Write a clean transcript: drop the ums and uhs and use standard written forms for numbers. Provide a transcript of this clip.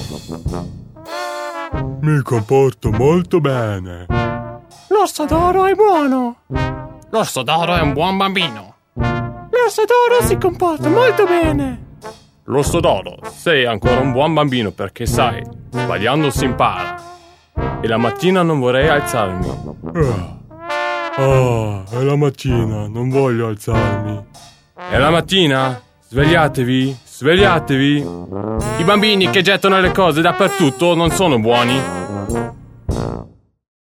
Mi comporto molto bene. L'orso d'oro è buono. L'orso d'oro è un buon bambino. L'orso d'oro si comporta molto bene. L'orso d'oro, sei ancora un buon bambino perché sai, sbagliando si impara. E la mattina non vorrei alzarmi. È la mattina, non voglio alzarmi. È la mattina? Svegliatevi, svegliatevi. I bambini che gettano le cose dappertutto non sono buoni.